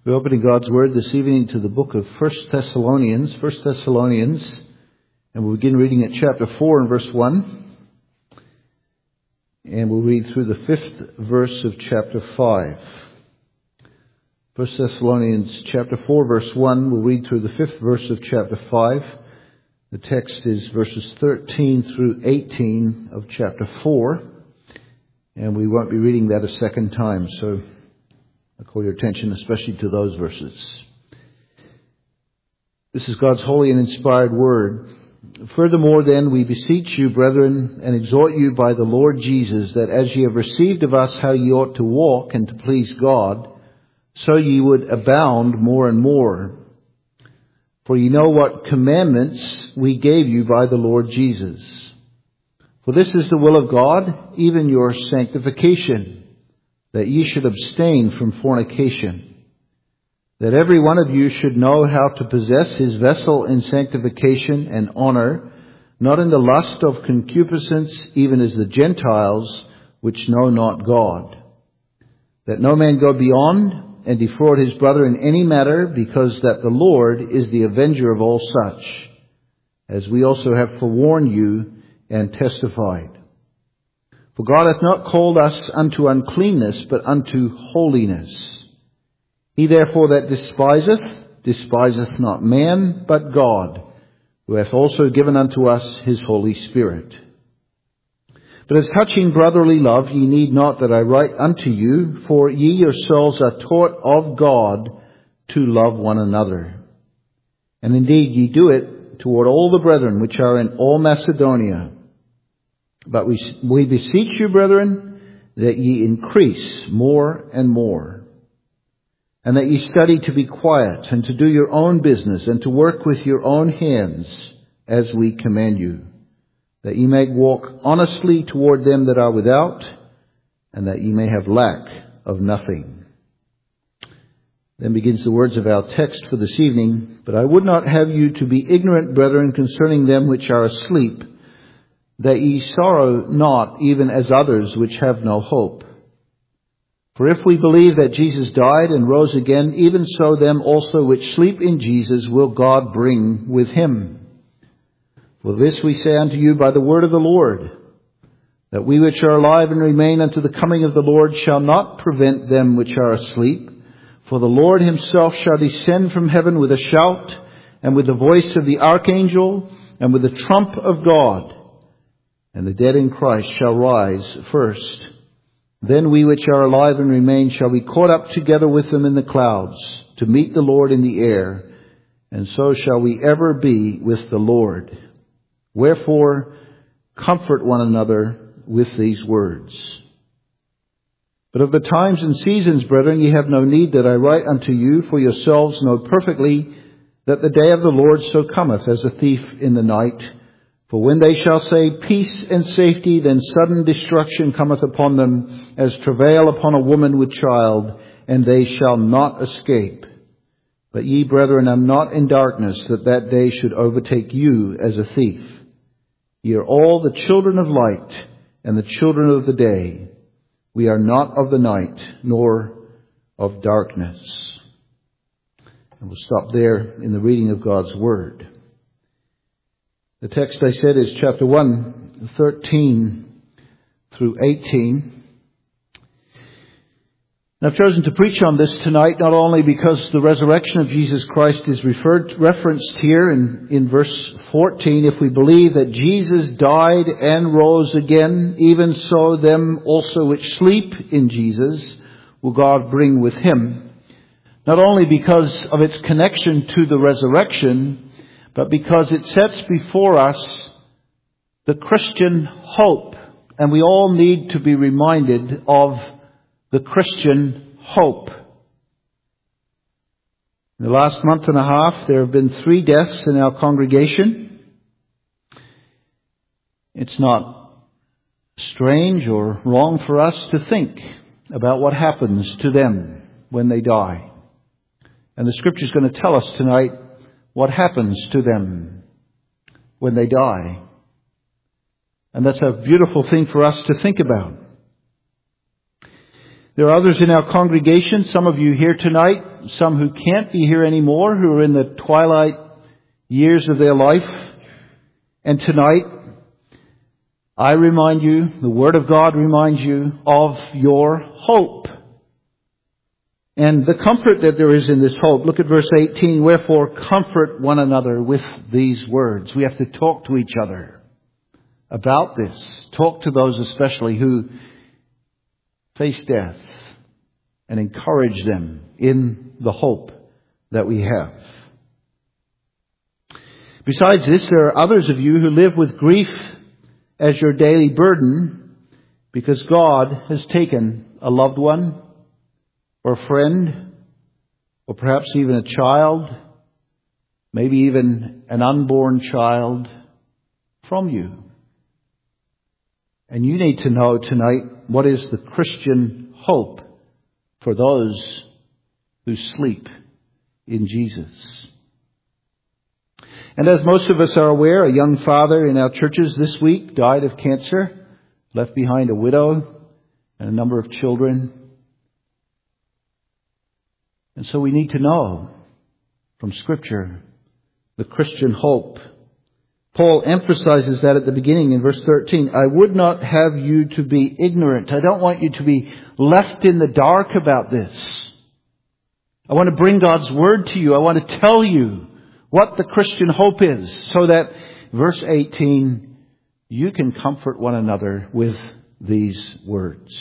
We're opening God's Word this evening to the book of 1 Thessalonians, and we'll begin reading at chapter 4 and verse 1. And we'll read through the 5th verse of chapter 5. 1 Thessalonians chapter 4 verse 1, we'll read through the 5th verse of chapter 5. The text is verses 13 through 18 of chapter 4. And we won't be reading that a second time, so I call your attention especially to those verses. This is God's holy and inspired word. Furthermore, then, we beseech you, brethren, and exhort you by the Lord Jesus, that as ye have received of us how ye ought to walk and to please God, so ye would abound more and more. For ye know what commandments we gave you by the Lord Jesus. For this is the will of God, even your sanctification, that ye should abstain from fornication, that every one of you should know how to possess his vessel in sanctification and honor, not in the lust of concupiscence, even as the Gentiles, which know not God. That no man go beyond and defraud his brother in any matter, because that the Lord is the avenger of all such, as we also have forewarned you and testified. For God hath not called us unto uncleanness, but unto holiness. He therefore that despiseth not man, but God, who hath also given unto us his Holy Spirit. But as touching brotherly love, ye need not that I write unto you, for ye yourselves are taught of God to love one another. And indeed ye do it toward all the brethren which are in all Macedonia. But we beseech you, brethren, that ye increase more and more, and that ye study to be quiet, and to do your own business, and to work with your own hands, as we command you, that ye may walk honestly toward them that are without, and that ye may have lack of nothing. Then begins the words of our text for this evening. But I would not have you to be ignorant, brethren, concerning them which are asleep, that ye sorrow not, even as others which have no hope. For if we believe that Jesus died and rose again, even so them also which sleep in Jesus will God bring with him. For this we say unto you by the word of the Lord, that we which are alive and remain unto the coming of the Lord shall not prevent them which are asleep. For the Lord himself shall descend from heaven with a shout, and with the voice of the archangel, and with the trump of God. And the dead in Christ shall rise first. Then we which are alive and remain shall be caught up together with them in the clouds, to meet the Lord in the air. And so shall we ever be with the Lord. Wherefore, comfort one another with these words. But of the times and seasons, brethren, ye have no need that I write unto you, for yourselves know perfectly that the day of the Lord so cometh as a thief in the night. For when they shall say peace and safety, then sudden destruction cometh upon them, as travail upon a woman with child, and they shall not escape. But ye, brethren, are not in darkness, that day should overtake you as a thief. Ye are all the children of light, and the children of the day. We are not of the night, nor of darkness. And we'll stop there in the reading of God's Word. The text, I said, is chapter 1, 13 through 18. And I've chosen to preach on this tonight, not only because the resurrection of Jesus Christ is referenced here in verse 14. If we believe that Jesus died and rose again, even so them also which sleep in Jesus will God bring with him. Not only because of its connection to the resurrection, but because it sets before us the Christian hope. And we all need to be reminded of the Christian hope. In the last month and a half, there have been 3 deaths in our congregation. It's not strange or wrong for us to think about what happens to them when they die. And the Scripture is going to tell us tonight what happens to them when they die. And that's a beautiful thing for us to think about. There are others in our congregation, some of you here tonight, some who can't be here anymore, who are in the twilight years of their life. And tonight, I remind you, the Word of God reminds you of your hope. And the comfort that there is in this hope. Look at verse 18. Wherefore comfort one another with these words. We have to talk to each other about this. Talk to those especially who face death, and encourage them in the hope that we have. Besides this, there are others of you who live with grief as your daily burden, because God has taken a loved one, or a friend, or perhaps even a child, maybe even an unborn child, from you. And you need to know tonight what is the Christian hope for those who sleep in Jesus. And as most of us are aware, a young father in our churches this week died of cancer, left behind a widow and a number of children. And so we need to know from Scripture the Christian hope. Paul emphasizes that at the beginning in verse 13. I would not have you to be ignorant. I don't want you to be left in the dark about this. I want to bring God's Word to you. I want to tell you what the Christian hope is, so that, verse 18, you can comfort one another with these words.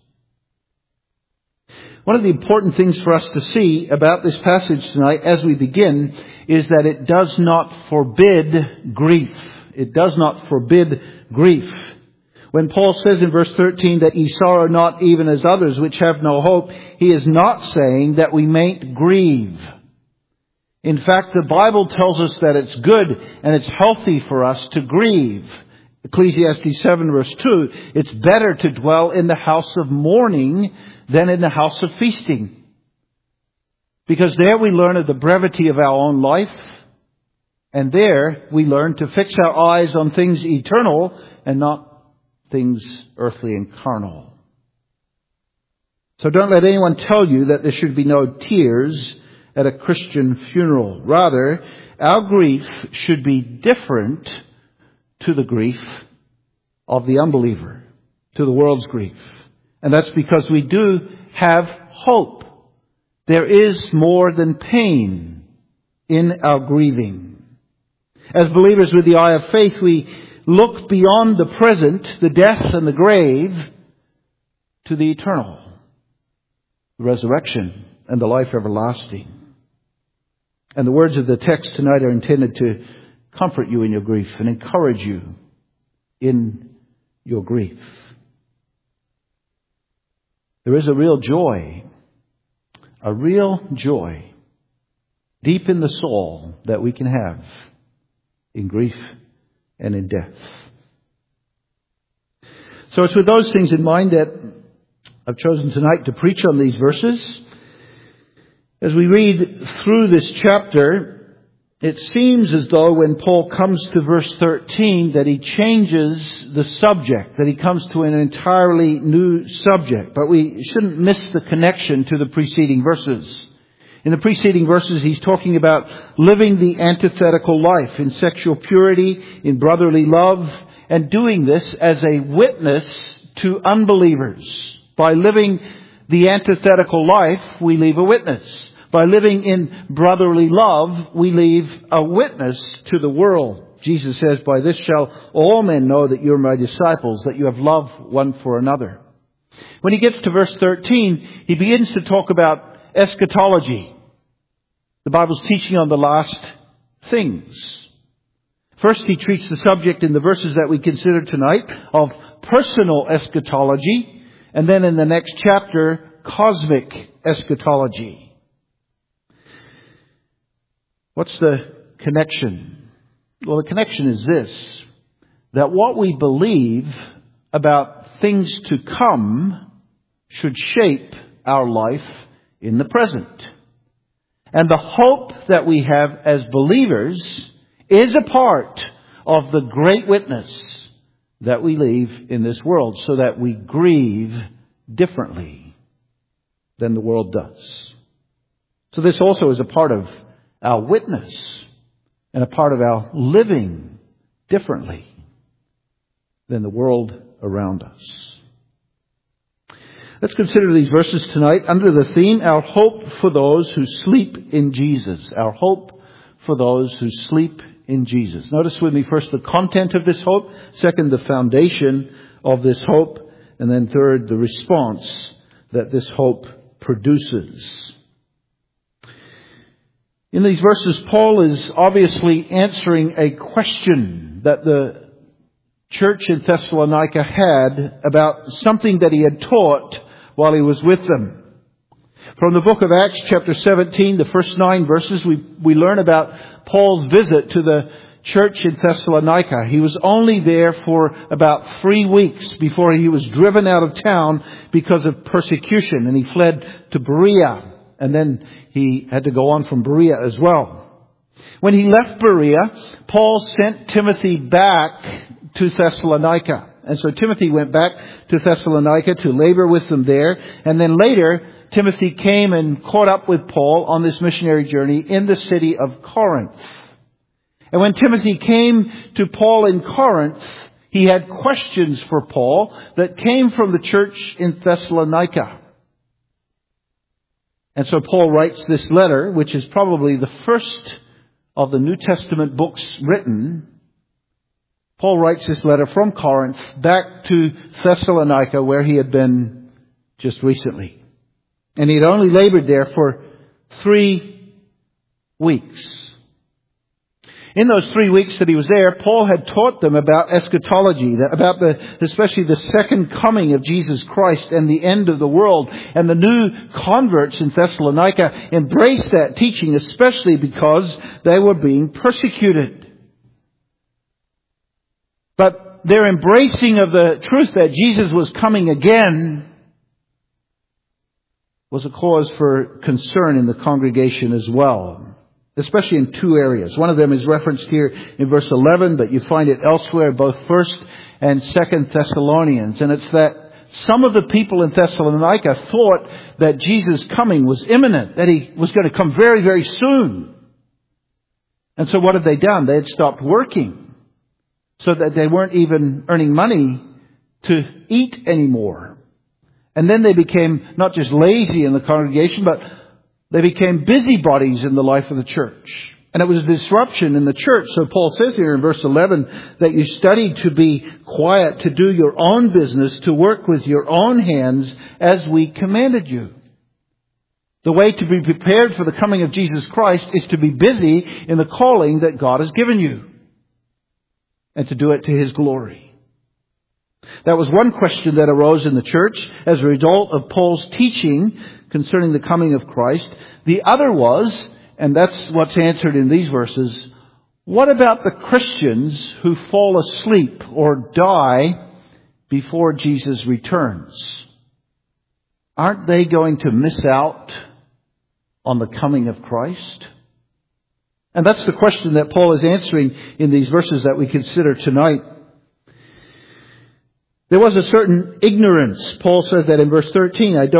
One of the important things for us to see about this passage tonight as we begin is that it does not forbid grief. It does not forbid grief. When Paul says in verse 13 that ye sorrow not even as others which have no hope, he is not saying that we mayn't grieve. In fact, the Bible tells us that it's good and it's healthy for us to grieve. Ecclesiastes 7 verse 2, it's better to dwell in the house of mourning than in the house of feasting. Because there we learn of the brevity of our own life. And there we learn to fix our eyes on things eternal and not things earthly and carnal. So don't let anyone tell you that there should be no tears at a Christian funeral. Rather, our grief should be different to the grief of the unbeliever, to the world's grief. And that's because we do have hope. There is more than pain in our grieving. As believers with the eye of faith, we look beyond the present, the death and the grave, to the eternal, the resurrection and the life everlasting. And the words of the text tonight are intended to comfort you in your grief and encourage you in your grief. There is a real joy deep in the soul that we can have in grief and in death. So it's with those things in mind that I've chosen tonight to preach on these verses. As we read through this chapter, it seems as though when Paul comes to verse 13 that he changes the subject, that he comes to an entirely new subject. But we shouldn't miss the connection to the preceding verses. In the preceding verses, he's talking about living the antithetical life in sexual purity, in brotherly love, and doing this as a witness to unbelievers. By living the antithetical life, we leave a witness. By living in brotherly love, we leave a witness to the world. Jesus says, by this shall all men know that you're my disciples, that you have love one for another. When he gets to verse 13, he begins to talk about eschatology. The Bible's teaching on the last things. First, he treats the subject in the verses that we consider tonight of personal eschatology, and then in the next chapter, cosmic eschatology. What's the connection? Well, the connection is this, that what we believe about things to come should shape our life in the present. And the hope that we have as believers is a part of the great witness that we leave in this world, so that we grieve differently than the world does. So this also is a part of our witness and a part of our living differently than the world around us. Let's consider these verses tonight under the theme, our hope for those who sleep in Jesus. Our hope for those who sleep in Jesus. Notice with me first the content of this hope, second the foundation of this hope, and then third the response that this hope produces. In these verses, Paul is obviously answering a question that the church in Thessalonica had about something that he had taught while he was with them. From the book of Acts chapter 17, the first 9 verses, we learn about Paul's visit to the church in Thessalonica. He was only there for about 3 weeks before he was driven out of town because of persecution, and he fled to Berea, and then he had to go on from Berea as well. When he left Berea, Paul sent Timothy back to Thessalonica. And so Timothy went back to Thessalonica to labor with them there. And then later, Timothy came and caught up with Paul on this missionary journey in the city of Corinth. And when Timothy came to Paul in Corinth, he had questions for Paul that came from the church in Thessalonica. And so Paul writes this letter, which is probably the first of the New Testament books written. Paul writes this letter from Corinth back to Thessalonica, where he had been just recently. And he had only labored there for 3 weeks. In those 3 weeks that he was there, Paul had taught them about eschatology, about especially the second coming of Jesus Christ and the end of the world. And the new converts in Thessalonica embraced that teaching, especially because they were being persecuted. But their embracing of the truth that Jesus was coming again was a cause for concern in the congregation as well, especially in 2 areas. One of them is referenced here in verse 11, but you find it elsewhere, both 1st and 2nd Thessalonians. And it's that some of the people in Thessalonica thought that Jesus' coming was imminent, that he was going to come very, very soon. And so what had they done? They had stopped working, so that they weren't even earning money to eat anymore. And then they became not just lazy in the congregation, but they became busybodies in the life of the church. And it was a disruption in the church. So Paul says here in verse 11 that you studied to be quiet, to do your own business, to work with your own hands as we commanded you. The way to be prepared for the coming of Jesus Christ is to be busy in the calling that God has given you, and to do it to His glory. That was one question that arose in the church as a result of Paul's teaching concerning the coming of Christ. The other was, and that's what's answered in these verses, what about the Christians who fall asleep or die before Jesus returns? Aren't they going to miss out on the coming of Christ? And that's the question that Paul is answering in these verses that we consider tonight. There was a certain ignorance. Paul said that in verse 13, I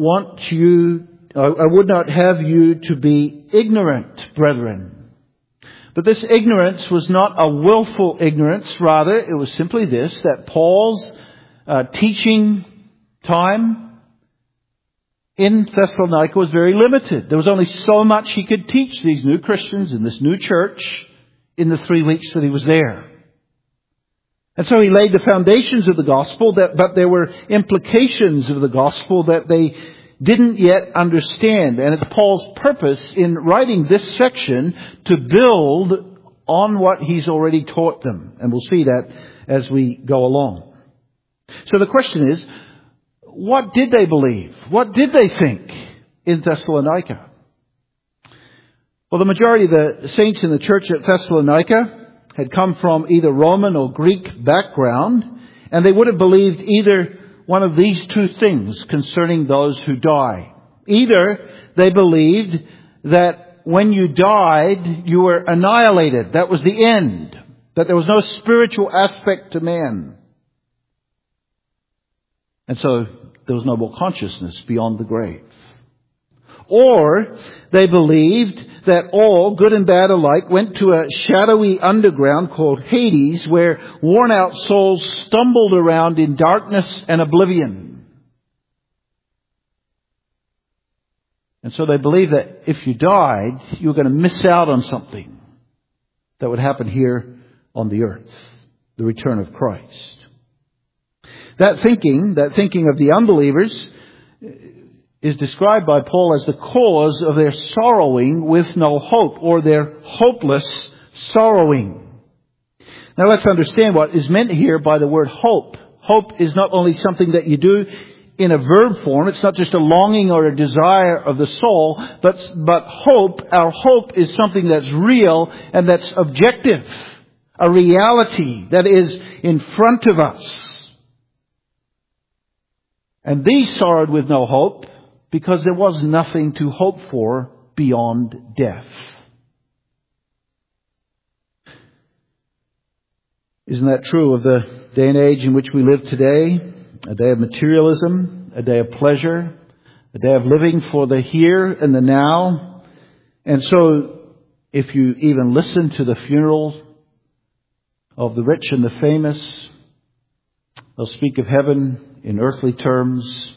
would not have you to be ignorant, brethren. But this ignorance was not a willful ignorance. Rather, it was simply this, that Paul's teaching time in Thessalonica was very limited. There was only so much he could teach these new Christians in this new church in the 3 weeks that he was there. And so he laid the foundations of the gospel, but there were implications of the gospel that they didn't yet understand. And it's Paul's purpose in writing this section to build on what he's already taught them. And we'll see that as we go along. So the question is, what did they believe? What did they think in Thessalonica? Well, the majority of the saints in the church at Thessalonica had come from either Roman or Greek background, and they would have believed either one of these 2 things concerning those who die. Either they believed that when you died, you were annihilated. That was the end. That there was no spiritual aspect to man. And so there was no more consciousness beyond the grave. Or they believed that all, good and bad alike, went to a shadowy underground called Hades, where worn-out souls stumbled around in darkness and oblivion. And so they believed that if you died, you were going to miss out on something that would happen here on the earth, the return of Christ. That thinking of the unbelievers is described by Paul as the cause of their sorrowing with no hope, or their hopeless sorrowing. Now let's understand what is meant here by the word hope. Hope is not only something that you do in a verb form. It's not just a longing or a desire of the soul, but hope, our hope is something that's real and that's objective. A reality that is in front of us. And these sorrowed with no hope because there was nothing to hope for beyond death. Isn't that true of the day and age in which we live today? A day of materialism, a day of pleasure, a day of living for the here and the now. And so, if you even listen to the funerals of the rich and the famous, they'll speak of heaven in earthly terms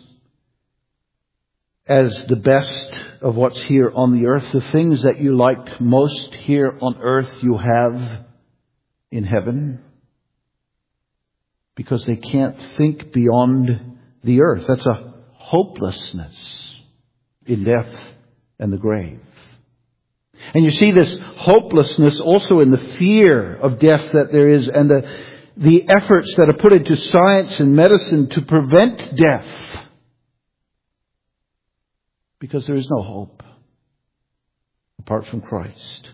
as the best of what's here on the earth. The things that you like most here on earth you have in heaven, because they can't think beyond the earth. That's a hopelessness in death and the grave. And you see this hopelessness also in the fear of death that there is, and the efforts that are put into science and medicine to prevent death. Because there is no hope apart from Christ.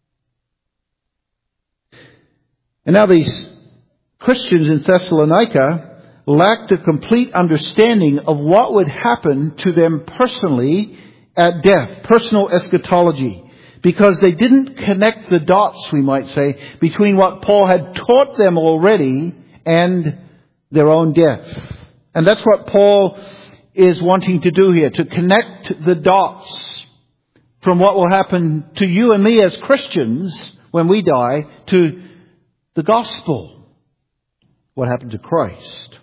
And now these Christians in Thessalonica lacked a complete understanding of what would happen to them personally at death, personal eschatology, because they didn't connect the dots, we might say, between what Paul had taught them already and their own death. And that's what Paul is wanting to do here, to connect the dots from what will happen to you and me as Christians when we die to the gospel. What happened to Christ?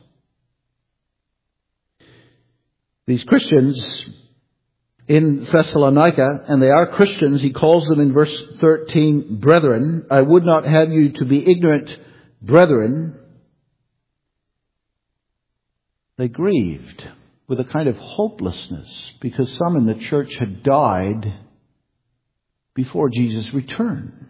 These Christians in Thessalonica, and they are Christians, he calls them in verse 13, brethren. I would not have you to be ignorant, brethren. They grieved with a kind of hopelessness because some in the church had died before Jesus' return.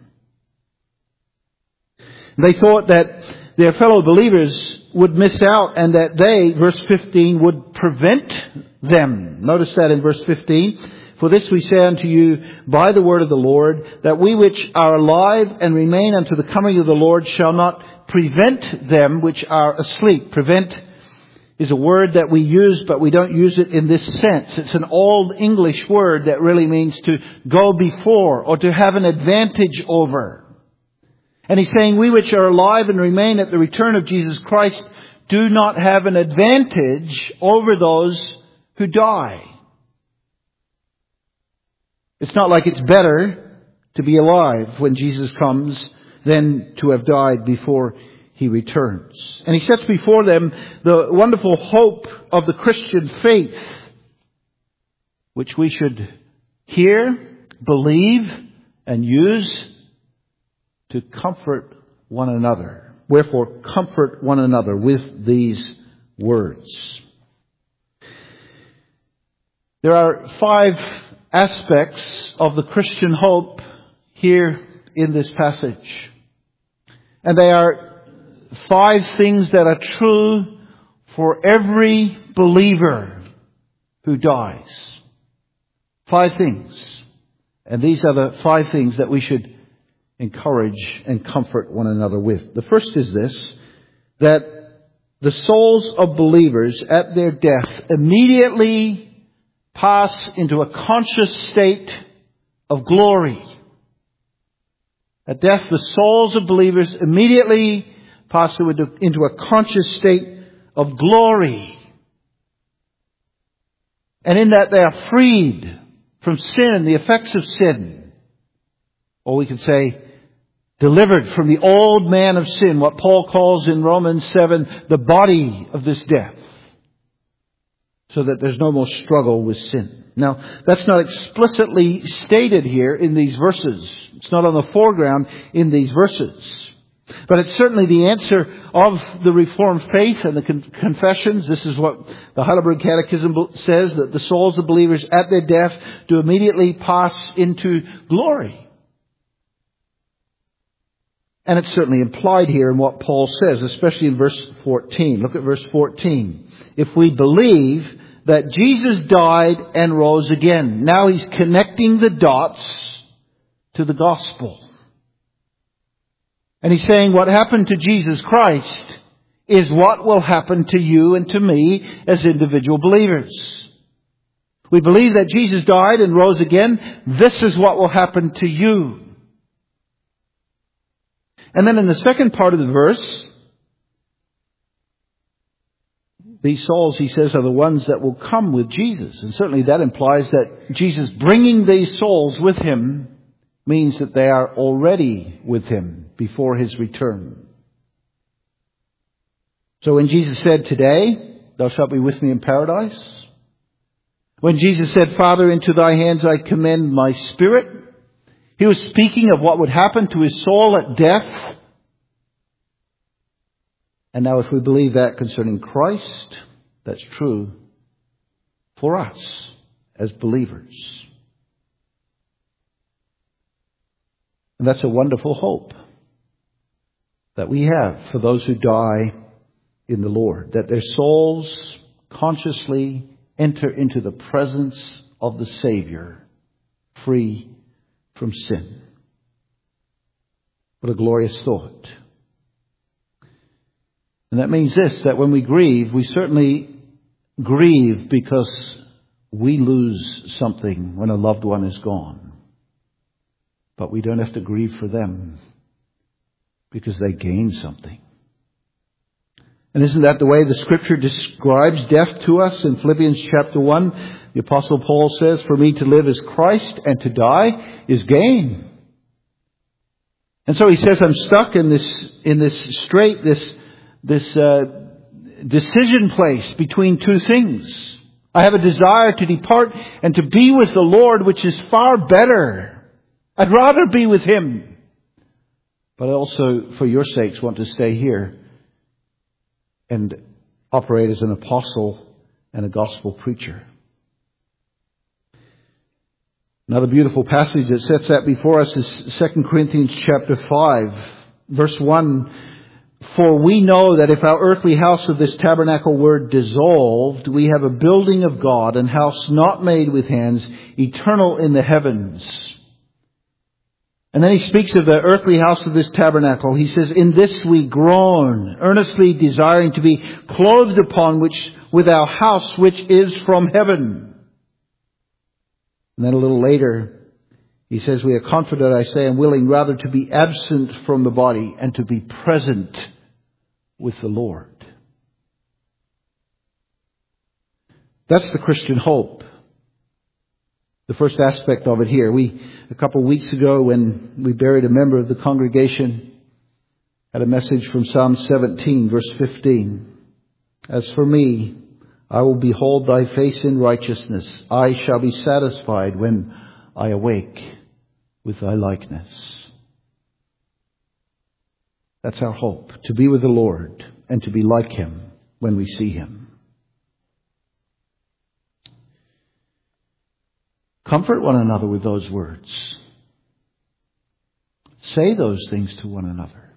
They thought that their fellow believers would miss out and that they, verse 15, would prevent them. Notice that in verse 15. For this we say unto you by the word of the Lord, that we which are alive and remain unto the coming of the Lord shall not prevent them which are asleep. Prevent is a word that we use, but we don't use it in this sense. It's an old English word that really means to go before or to have an advantage over. And he's saying, we which are alive and remain at the return of Jesus Christ do not have an advantage over those who die. It's not like it's better to be alive when Jesus comes than to have died before he returns. And he sets before them the wonderful hope of the Christian faith, which we should hear, believe, and use to comfort one another. Wherefore, comfort one another with these words. There are 5 aspects of the Christian hope here in this passage. And they are 5 things that are true for every believer who dies. 5 things. And these are the 5 things that we should encourage and comfort one another with. The first is this, that the souls of believers at their death immediately pass into a conscious state of glory. At death, the souls of believers immediately pass into a conscious state of glory. And in that they are freed from sin, the effects of sin. Or we could say, delivered from the old man of sin, what Paul calls in Romans 7, the body of this death. So that there's no more struggle with sin. Now, that's not explicitly stated here in these verses. It's not on the foreground in these verses. But it's certainly the answer of the Reformed faith and the confessions. This is what the Heidelberg Catechism says, that the souls of believers at their death do immediately pass into glory. And it's certainly implied here in what Paul says, especially in verse 14. Look at verse 14. If we believe that Jesus died and rose again. Now he's connecting the dots to the gospel. And he's saying what happened to Jesus Christ is what will happen to you and to me as individual believers. We believe that Jesus died and rose again. This is what will happen to you. And then in the second part of the verse, these souls, he says, are the ones that will come with Jesus. And certainly that implies that Jesus bringing these souls with him means that they are already with him before his return. So when Jesus said, today, thou shalt be with me in paradise. When Jesus said, Father, into thy hands I commend my spirit. He was speaking of what would happen to his soul at death. And now if we believe that concerning Christ, that's true for us as believers. And that's a wonderful hope that we have for those who die in the Lord, that their souls consciously enter into the presence of the Savior, free from sin. What a glorious thought. And that means this, that when we grieve, we certainly grieve because we lose something when a loved one is gone. But we don't have to grieve for them because they gain something. And isn't that the way the Scripture describes death to us in Philippians chapter 1? The Apostle Paul says, for me to live is Christ and to die is gain. And so he says, I'm stuck in this strait, this decision place between two things. I have a desire to depart and to be with the Lord, which is far better. I'd rather be with him. But I also, for your sakes, want to stay here and operate as an apostle and a gospel preacher. Another beautiful passage that sets that before us is 2 Corinthians chapter 5, verse 1. For we know that if our earthly house of this tabernacle were dissolved, we have a building of God, an house not made with hands, eternal in the heavens. And then he speaks of the earthly house of this tabernacle. He says, in this we groan, earnestly desiring to be clothed upon with our house which is from heaven. And then a little later, he says, we are confident, I say, and willing rather to be absent from the body and to be present with the Lord. That's the Christian hope. The first aspect of it here. A couple of weeks ago when we buried a member of the congregation, had a message from Psalm 17, verse 15. As for me, I will behold thy face in righteousness. I shall be satisfied when I awake with thy likeness. That's our hope, to be with the Lord and to be like him when we see him. Comfort one another with those words. Say those things to one another.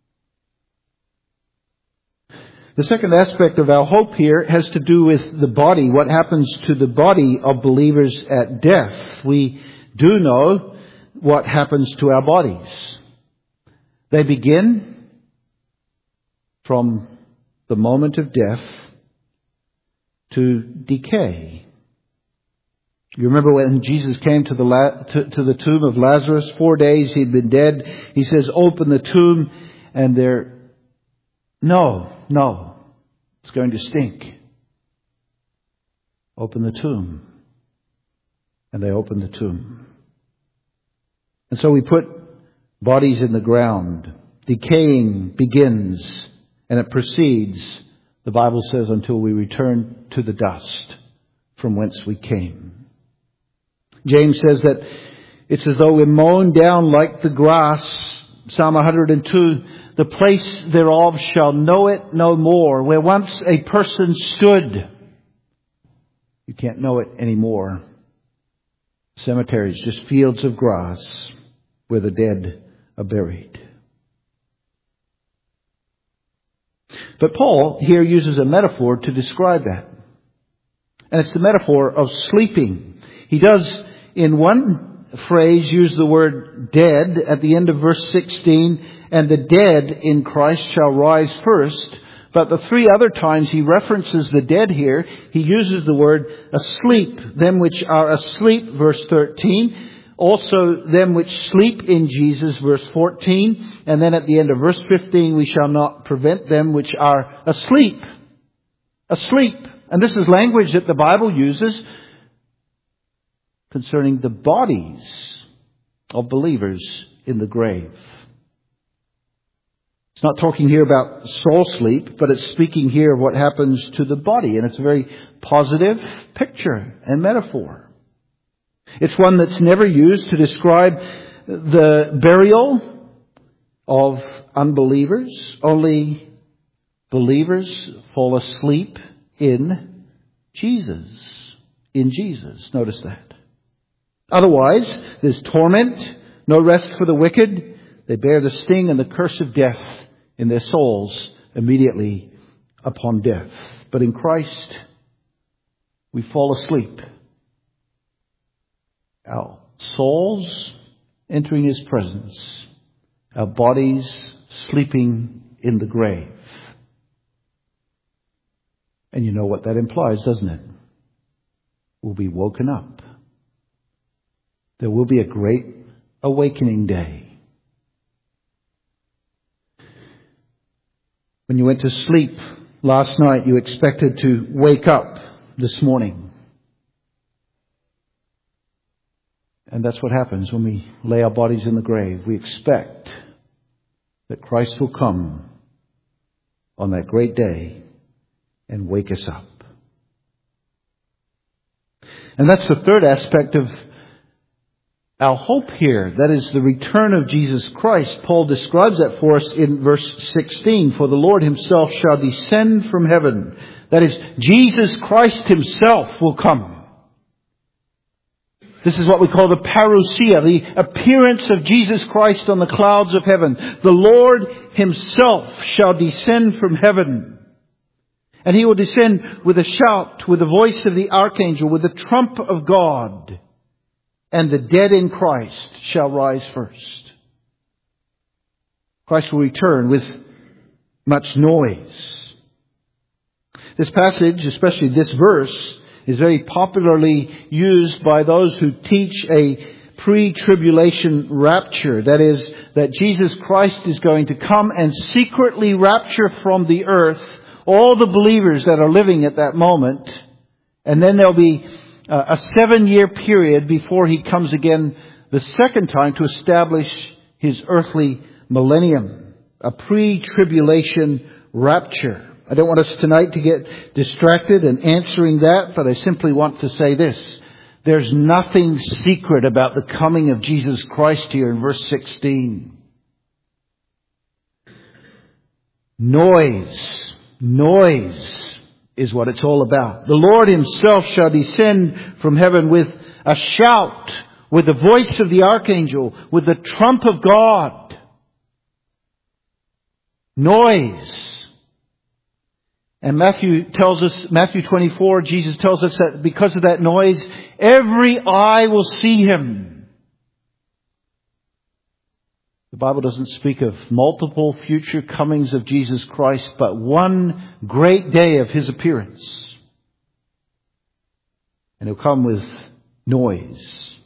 The second aspect of our hope here has to do with the body, what happens to the body of believers at death. We do know what happens to our bodies. They begin from the moment of death to decay. You remember when Jesus came to the tomb of Lazarus, 4 days he'd been dead. He says, open the tomb, and no, it's going to stink. Open the tomb. And they opened the tomb. And so we put bodies in the ground. Decaying begins, and it proceeds, the Bible says, until we return to the dust from whence we came. James says that it's as though we're mown down like the grass. Psalm 102, the place thereof shall know it no more. Where once a person stood, you can't know it anymore. Cemeteries, just fields of grass where the dead are buried. But Paul here uses a metaphor to describe that. And it's the metaphor of sleeping. He does, in one phrase, use the word dead at the end of verse 16, and the dead in Christ shall rise first. But the three other times he references the dead here, he uses the word asleep. Them which are asleep, verse 13. Also them which sleep in Jesus, verse 14. And then at the end of verse 15, we shall not prevent them which are asleep. Asleep. And this is language that the Bible uses concerning the bodies of believers in the grave. It's not talking here about soul sleep, but it's speaking here of what happens to the body. And it's a very positive picture and metaphor. It's one that's never used to describe the burial of unbelievers. Only believers fall asleep in Jesus. In Jesus. Notice that. Otherwise, there's torment, no rest for the wicked. They bear the sting and the curse of death in their souls immediately upon death. But in Christ, we fall asleep. Our souls entering His presence. Our bodies sleeping in the grave. And you know what that implies, doesn't it? We'll be woken up. There will be a great awakening day. When you went to sleep last night, you expected to wake up this morning. And that's what happens when we lay our bodies in the grave. We expect that Christ will come on that great day and wake us up. And that's the third aspect of our hope here. That is the return of Jesus Christ. Paul describes that for us in verse 16. For the Lord Himself shall descend from heaven. That is, Jesus Christ Himself will come. This is what we call the parousia, the appearance of Jesus Christ on the clouds of heaven. The Lord Himself shall descend from heaven. And He will descend with a shout, with the voice of the archangel, with the trump of God. And the dead in Christ shall rise first. Christ will return with much noise. This passage, especially this verse, is very popularly used by those who teach a pre-tribulation rapture. That is, that Jesus Christ is going to come and secretly rapture from the earth all the believers that are living at that moment. And then there'll be a 7-year period before He comes again the second time to establish His earthly millennium. A pre-tribulation rapture. I don't want us tonight to get distracted in answering that, but I simply want to say this. There's nothing secret about the coming of Jesus Christ here in verse 16. Noise is what it's all about. The Lord Himself shall descend from heaven with a shout, with the voice of the archangel, with the trump of God. Noise. And Matthew 24, Jesus tells us that because of that noise, every eye will see Him. The Bible doesn't speak of multiple future comings of Jesus Christ, but one great day of His appearance. And He'll come with noise.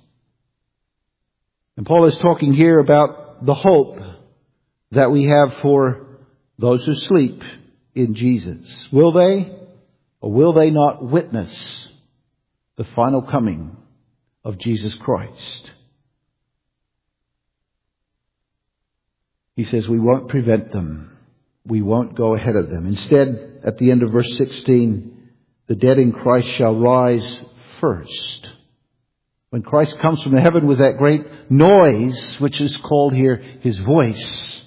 And Paul is talking here about the hope that we have for those who sleep in Jesus. Will they or will they not witness the final coming of Jesus Christ. He says we won't prevent them. We won't go ahead of them. Instead, at the end of verse 16, the dead in Christ shall rise first. When Christ comes from heaven with that great noise, which is called here His voice,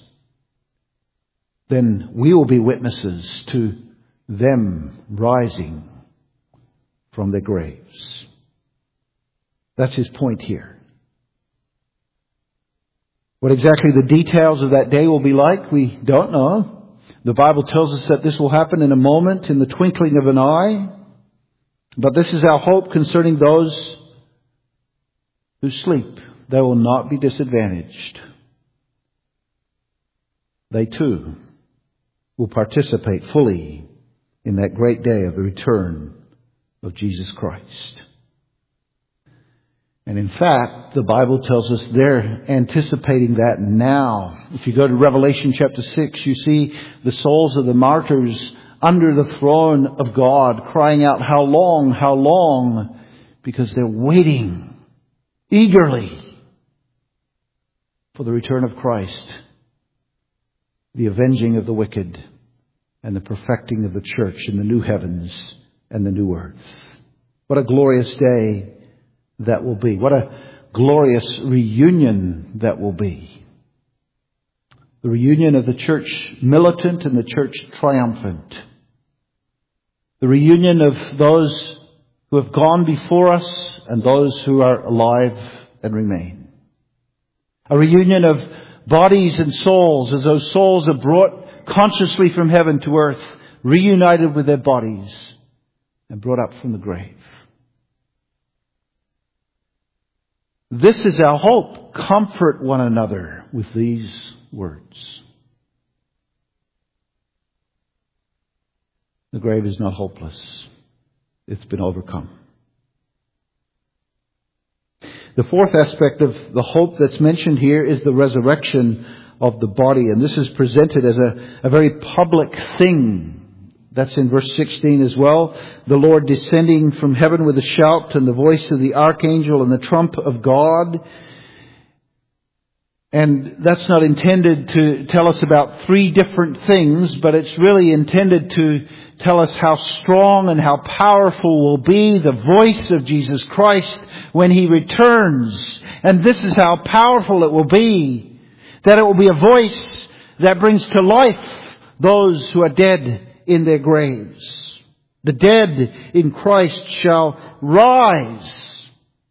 then we will be witnesses to them rising from their graves. That's his point here. What exactly the details of that day will be like, we don't know. The Bible tells us that this will happen in a moment, in the twinkling of an eye. But this is our hope concerning those who sleep. They will not be disadvantaged. They too will participate fully in that great day of the return of Jesus Christ. And in fact, the Bible tells us they're anticipating that now. If you go to Revelation chapter 6, you see the souls of the martyrs under the throne of God crying out, "How long? How long?" Because they're waiting eagerly for the return of Christ, the avenging of the wicked, and the perfecting of the church in the new heavens and the new earth. What a glorious day that will be. What a glorious reunion that will be. The reunion of the church militant and the church triumphant. The reunion of those who have gone before us and those who are alive and remain. A reunion of bodies and souls as those souls are brought consciously from heaven to earth, reunited with their bodies and brought up from the grave. This is our hope. Comfort one another with these words. The grave is not hopeless. It's been overcome. The fourth aspect of the hope that's mentioned here is the resurrection of the body. And this is presented as a very public thing. That's in verse 16 as well. The Lord descending from heaven with a shout and the voice of the archangel and the trump of God. And that's not intended to tell us about three different things, but it's really intended to tell us how strong and how powerful will be the voice of Jesus Christ when He returns. And this is how powerful it will be. That it will be a voice that brings to life those who are dead in their graves. The dead in Christ shall rise.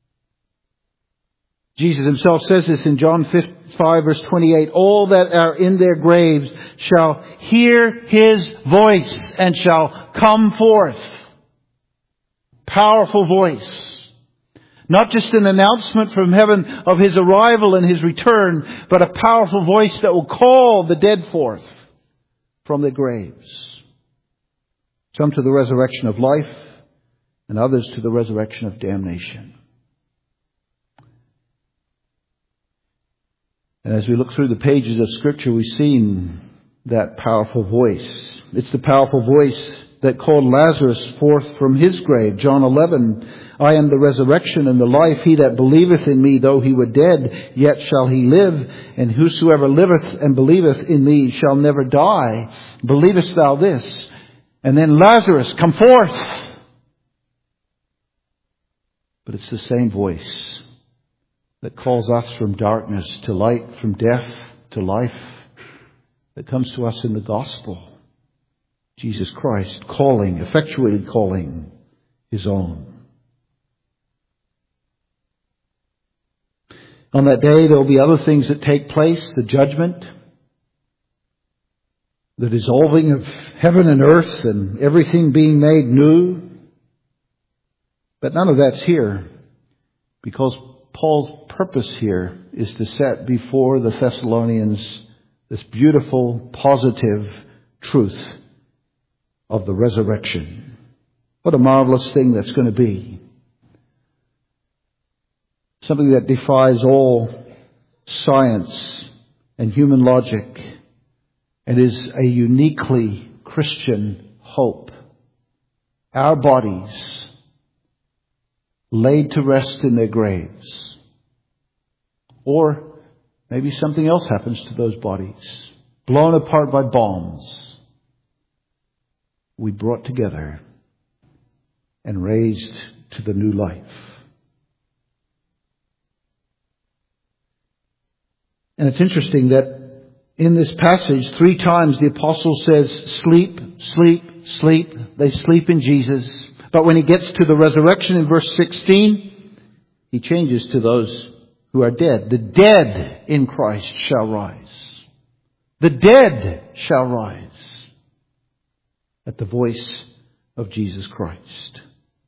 Jesus Himself says this in John 5 verse 28. All that are in their graves shall hear His voice and shall come forth. Powerful voice. Not just an announcement from heaven of His arrival and His return, but a powerful voice that will call the dead forth from their graves. Some to the resurrection of life, and others to the resurrection of damnation. And as we look through the pages of Scripture, we've seen that powerful voice. It's the powerful voice that called Lazarus forth from his grave. John 11, I am the resurrection and the life. He that believeth in me, though he were dead, yet shall he live. And whosoever liveth and believeth in me shall never die. Believest thou this? And then Lazarus, come forth. But it's the same voice that calls us from darkness to light, from death to life, that comes to us in the gospel. Jesus Christ calling, effectually calling His own. On that day there will be other things that take place, the judgment, the dissolving of heaven and earth and everything being made new. But none of that's here, because Paul's purpose here is to set before the Thessalonians this beautiful, positive truth of the resurrection. What a marvelous thing that's going to be. Something that defies all science and human logic and is a uniquely Christian hope. Our bodies laid to rest in their graves. Or maybe something else happens to those bodies, blown apart by bombs. We brought together and raised to the new life. And it's interesting that in this passage, 3 times the apostle says, sleep, sleep, sleep. They sleep in Jesus. But when he gets to the resurrection in verse 16, he changes to those who are dead. The dead in Christ shall rise. The dead shall rise at the voice of Jesus Christ.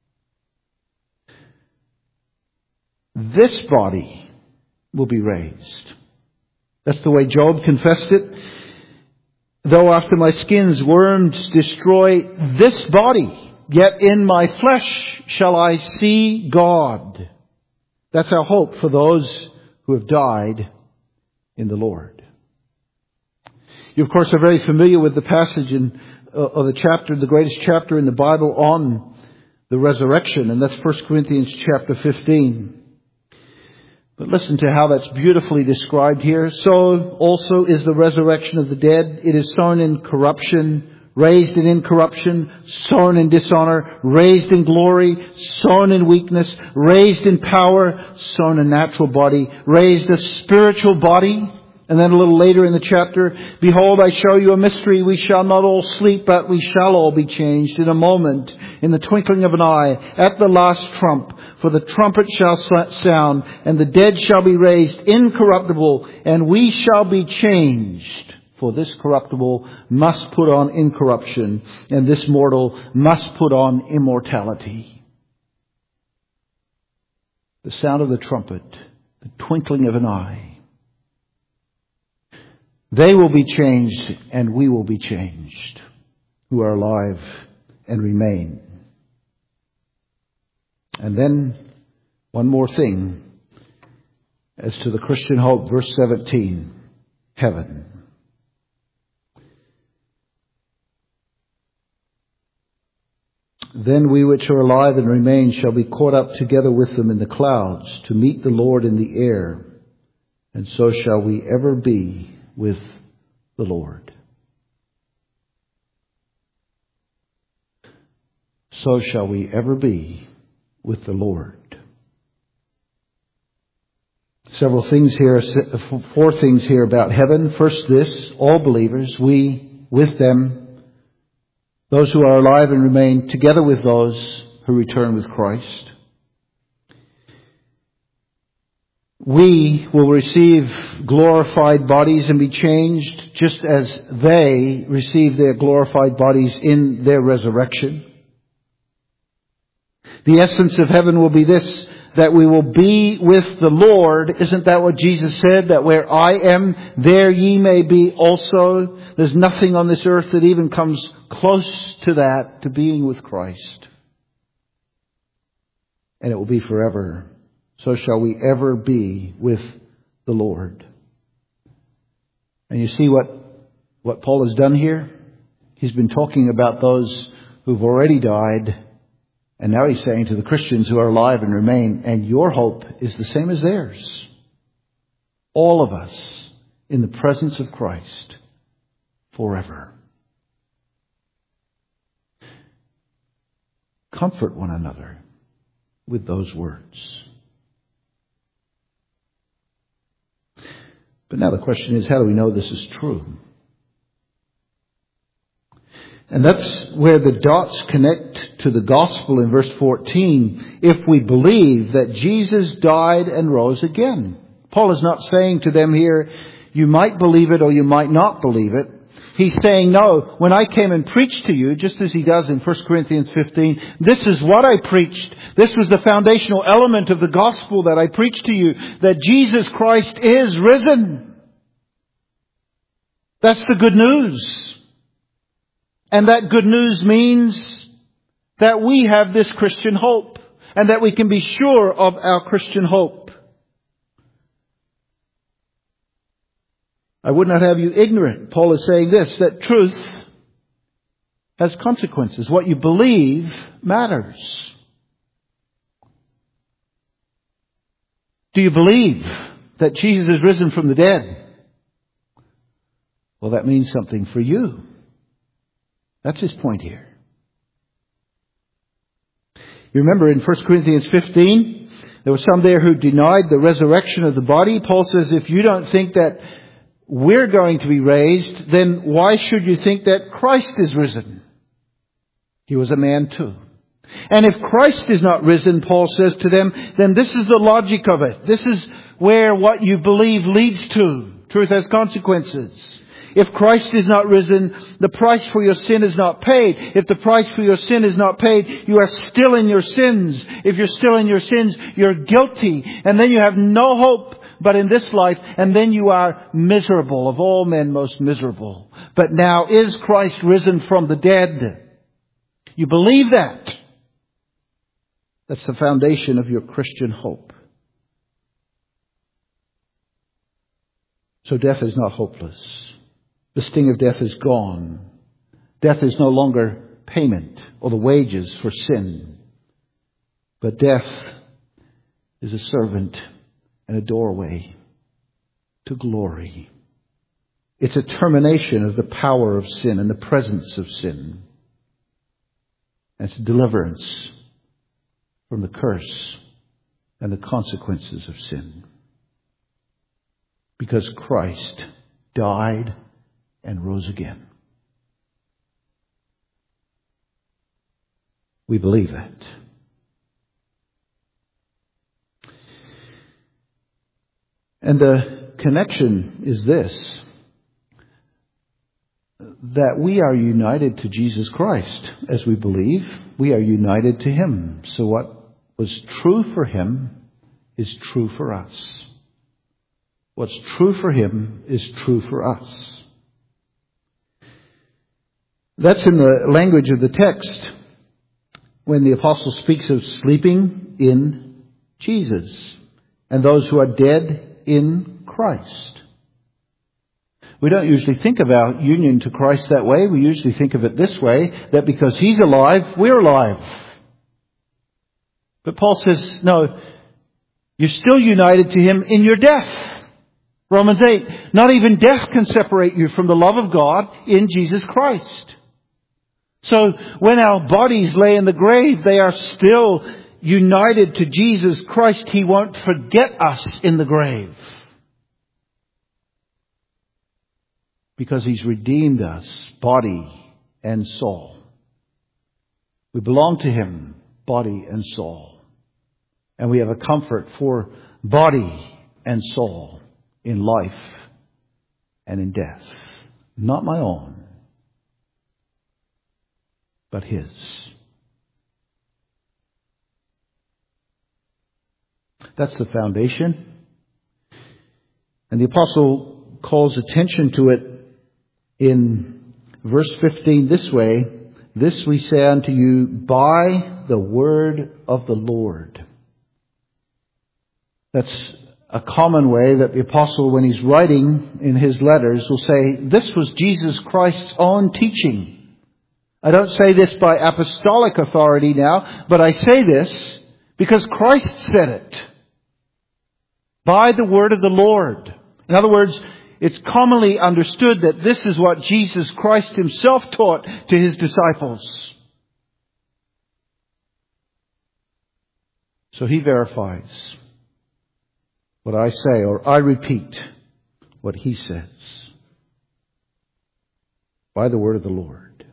This body will be raised. That's the way Job confessed it. Though after my skin's worms destroy this body, yet in my flesh shall I see God. That's our hope for those who have died in the Lord. You, of course, are very familiar with the passage of the chapter, the greatest chapter in the Bible on the resurrection, and that's 1 Corinthians chapter 15. But listen to how that's beautifully described here. So also is the resurrection of the dead. It is sown in corruption, raised in incorruption, sown in dishonor, raised in glory, sown in weakness, raised in power, sown a natural body, raised a spiritual body. And then a little later in the chapter, behold, I show you a mystery. We shall not all sleep, but we shall all be changed in a moment, in the twinkling of an eye, at the last trump. For the trumpet shall sound, and the dead shall be raised incorruptible, and we shall be changed. For this corruptible must put on incorruption, and this mortal must put on immortality. The sound of the trumpet, the twinkling of an eye. They will be changed, and we will be changed, who are alive and remain. And then, one more thing, as to the Christian hope, verse 17, heaven. Then we which are alive and remain shall be caught up together with them in the clouds to meet the Lord in the air, and so shall we ever be with the Lord. So shall we ever be with the Lord. Several things here, 4 things here about heaven. First this, all believers, we with them, those who are alive and remain together with those who return with Christ. We will receive glorified bodies and be changed just as they receive their glorified bodies in their resurrection. The essence of heaven will be this, that we will be with the Lord. Isn't that what Jesus said? That where I am, there ye may be also. There's nothing on this earth that even comes close to that, to being with Christ. And it will be forever. So shall we ever be with the Lord. And you see what Paul has done here? He's been talking about those who've already died. And now he's saying to the Christians who are alive and remain, and your hope is the same as theirs. All of us in the presence of Christ forever. Comfort one another with those words. But now the question is, how do we know this is true? And that's where the dots connect to the gospel in verse 14. If we believe that Jesus died and rose again. Paul is not saying to them here, you might believe it or you might not believe it. He's saying, no, when I came and preached to you, just as he does in 1 Corinthians 15, this is what I preached. This was the foundational element of the gospel that I preached to you, that Jesus Christ is risen. That's the good news. And that good news means that we have this Christian hope, and that we can be sure of our Christian hope. I would not have you ignorant. Paul is saying this, that truth has consequences. What you believe matters. Do you believe that Jesus is risen from the dead? Well, that means something for you. That's his point here. You remember in 1 Corinthians 15, there were some there who denied the resurrection of the body. Paul says, if you don't think that we're going to be raised, then why should you think that Christ is risen? He was a man too. And if Christ is not risen, Paul says to them, then this is the logic of it. This is where what you believe leads to. Truth has consequences. If Christ is not risen, the price for your sin is not paid. If the price for your sin is not paid, you are still in your sins. If you're still in your sins, you're guilty. And then you have no hope but in this life. And then you are miserable, of all men most miserable. But now is Christ risen from the dead? You believe that? That's the foundation of your Christian hope. So death is not hopeless. The sting of death is gone. Death is no longer payment or the wages for sin. But death is a servant and a doorway to glory. It's a termination of the power of sin and the presence of sin. It's a deliverance from the curse and the consequences of sin. Because Christ died and rose again. We believe that. And the connection is this, that we are united to Jesus Christ as we believe. We are united to Him. So what was true for Him is true for us. What's true for Him is true for us. That's in the language of the text when the apostle speaks of sleeping in Jesus and those who are dead in Christ. We don't usually think about union to Christ that way. We usually think of it this way, that because He's alive, we're alive. But Paul says, no, you're still united to Him in your death. Romans 8, not even death can separate you from the love of God in Jesus Christ. So when our bodies lay in the grave, they are still united to Jesus Christ. He won't forget us in the grave. Because He's redeemed us, body and soul. We belong to Him, body and soul. And we have a comfort for body and soul in life and in death. Not my own, but His. That's the foundation. And the apostle calls attention to it in verse 15 this way, this we say unto you by the word of the Lord. That's a common way that the apostle, when he's writing in his letters, will say, this was Jesus Christ's own teaching. I don't say this by apostolic authority now, but I say this because Christ said it. By the word of the Lord. In other words, it's commonly understood that this is what Jesus Christ Himself taught to His disciples. So He verifies what I say, or I repeat what He says. By the word of the Lord.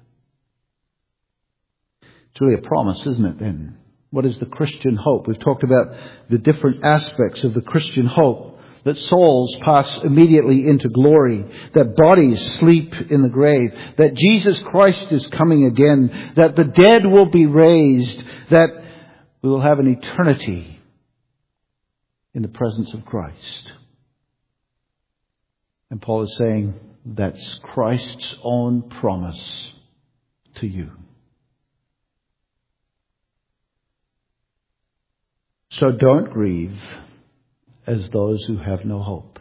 It's really a promise, isn't it then? What is the Christian hope? We've talked about the different aspects of the Christian hope. That souls pass immediately into glory. That bodies sleep in the grave. That Jesus Christ is coming again. That the dead will be raised. That we will have an eternity in the presence of Christ. And Paul is saying that's Christ's own promise to you. So don't grieve as those who have no hope.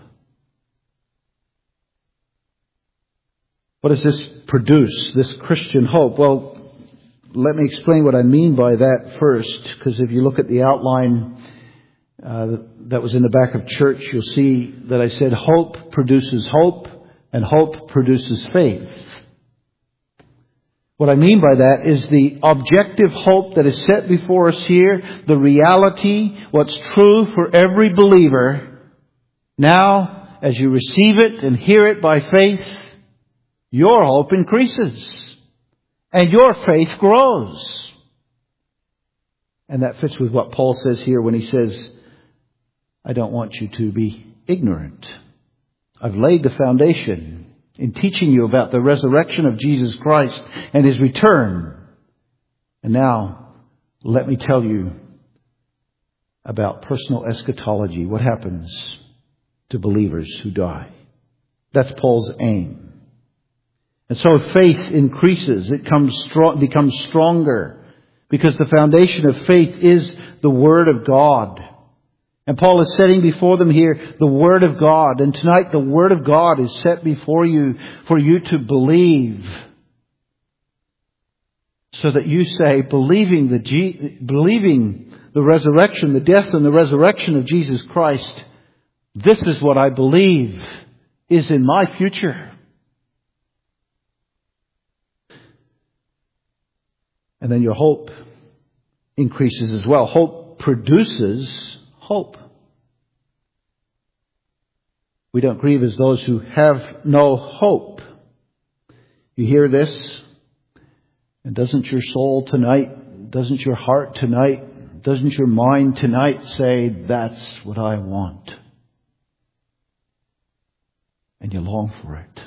What does this produce, this Christian hope? Well, let me explain what I mean by that first, because if you look at the outline, that was in the back of church, you'll see that I said hope produces hope and hope produces faith. What I mean by that is the objective hope that is set before us here, the reality, what's true for every believer. Now, as you receive it and hear it by faith, your hope increases and your faith grows. And that fits with what Paul says here when he says, I don't want you to be ignorant. I've laid the foundation in teaching you about the resurrection of Jesus Christ and His return. And now, let me tell you about personal eschatology. What happens to believers who die? That's Paul's aim. And so faith increases. It becomes stronger because the foundation of faith is the Word of God. And Paul is setting before them here the Word of God. And tonight the Word of God is set before you for you to believe. So that you say, believing the resurrection, the death and the resurrection of Jesus Christ, this is what I believe is in my future. And then your hope increases as well. Hope produces hope. We don't grieve as those who have no hope. You hear this? And doesn't your soul tonight, doesn't your heart tonight, doesn't your mind tonight say, that's what I want? And you long for it.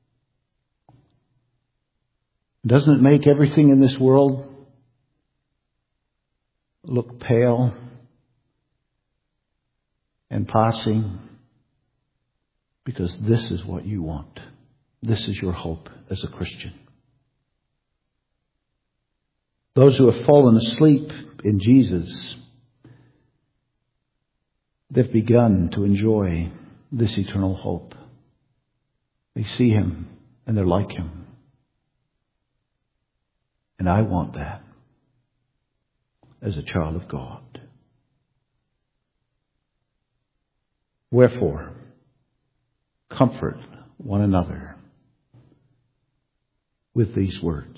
Doesn't it make everything in this world look pale and passing? Because this is what you want. This is your hope as a Christian. Those who have fallen asleep in Jesus, they've begun to enjoy this eternal hope. They see Him and they're like Him. And I want that as a child of God. Wherefore, comfort one another with these words.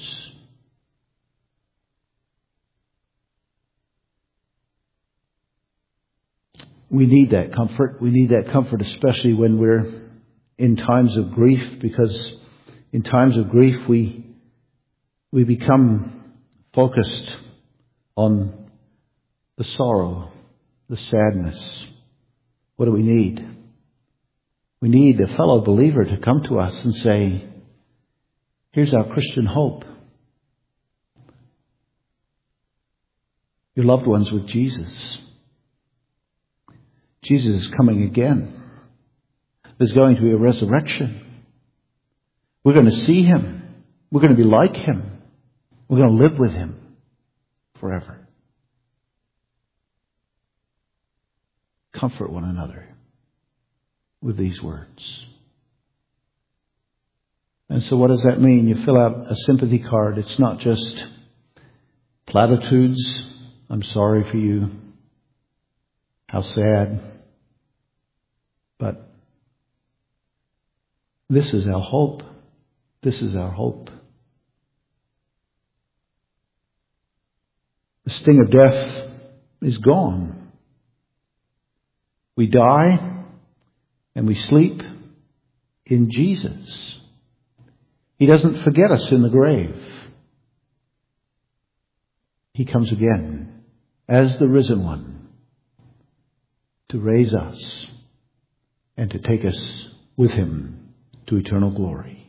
We need that comfort. We need that comfort especially when we're in times of grief, because in times of grief we become focused on the sorrow, the sadness. What do we need? We need a fellow believer to come to us and say, here's our Christian hope. Your loved ones with Jesus. Jesus is coming again. There's going to be a resurrection. We're going to see Him. We're going to be like Him. We're going to live with Him forever. Comfort one another with these words. And so what does that mean? You fill out a sympathy card. It's not just platitudes. I'm sorry for you. How sad. But this is our hope. This is our hope. The sting of death is gone. We die and we sleep in Jesus. He doesn't forget us in the grave. He comes again as the risen one to raise us and to take us with Him to eternal glory.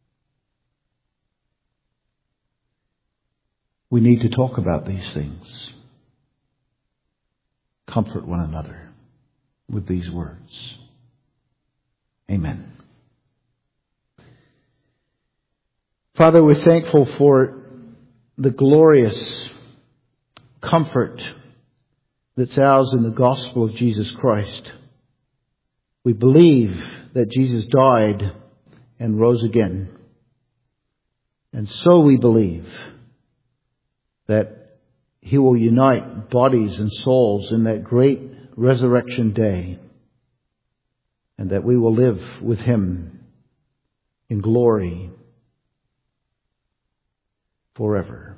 We need to talk about these things. Comfort one another with these words. Amen. Father, we're thankful for the glorious comfort that's ours in the gospel of Jesus Christ. We believe that Jesus died and rose again. And so we believe that He will unite bodies and souls in that great resurrection day, and that we will live with Him in glory forever.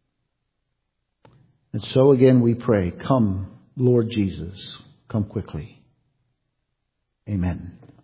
And so again we pray, come, Lord Jesus, come quickly. Amen.